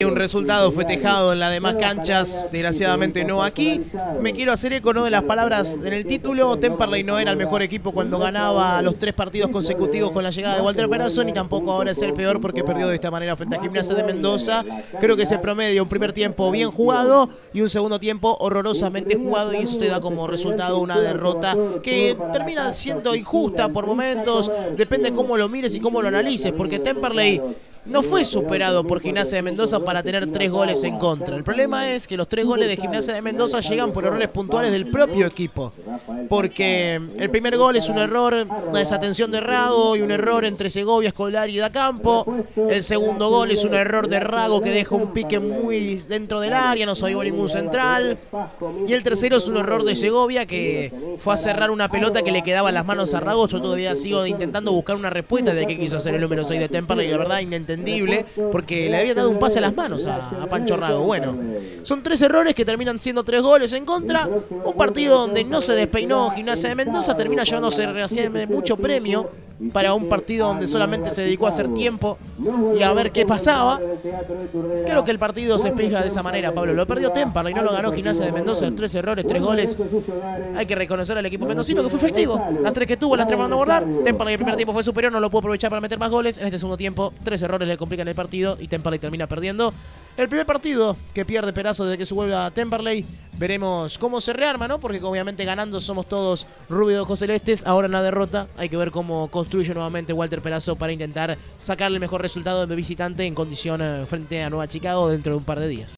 un resultado festejado en las demás canchas, desgraciadamente no aquí. Me quiero hacer eco de las palabras en el título. Temperley no era el mejor equipo cuando ganaba los 3 partidos consecutivos con la llegada de Walter Perazzo, ni tampoco ahora es el peor porque perdió de esta manera frente a Gimnasia de Mendoza. Creo que se promedia un primer tiempo bien jugado y un segundo tiempo horrorosamente jugado, y eso te da como resultado una derrota que termina siendo injusta por momentos. Depende cómo lo mires y cómo lo analices, porque Temperley no fue superado por Gimnasia de Mendoza para tener 3 goles en contra. El problema es que los 3 goles de Gimnasia de Mendoza llegan por errores puntuales del propio equipo. Porque el primer gol es un error, una desatención de Rago y un error entre Segovia, Scolari y D'Acampo. El segundo gol es un error de Rago que deja un pique muy dentro del área, no se ningún central. Y el tercero es un error de Segovia que fue a cerrar una pelota que le quedaba en las manos a Rago. Yo todavía sigo intentando buscar una respuesta de qué quiso hacer el número 6 de Temperley, y la verdad entendible, porque le había dado un pase a las manos a Pancho Rago. Bueno, son 3 errores que terminan siendo 3 goles en contra. Un partido donde no se despeinó Gimnasia de Mendoza, termina llevándose mucho premio para un partido donde solamente se dedicó a hacer tiempo y a ver qué pasaba. Creo que el partido se explica de esa manera, Pablo. Lo perdió Temperley, no lo ganó Gimnasia de Mendoza. 3 errores, 3 goles. Hay que reconocer al equipo mendocino que fue efectivo. Las 3 que tuvo, las 3 mandó a abordar. Temperley el primer tiempo fue superior, no lo pudo aprovechar para meter más goles. En este segundo tiempo, 3 errores le complican el partido y Temperley termina perdiendo. El primer partido que pierde Perazzo desde que se vuelve a Temperley. Veremos cómo se rearma, ¿no? Porque obviamente ganando somos todos rubio de ojos celestes. Ahora en la derrota hay que ver cómo construye nuevamente Walter Perazzo para intentar sacarle el mejor resultado de visitante en condición frente a Nueva Chicago dentro de un par de días.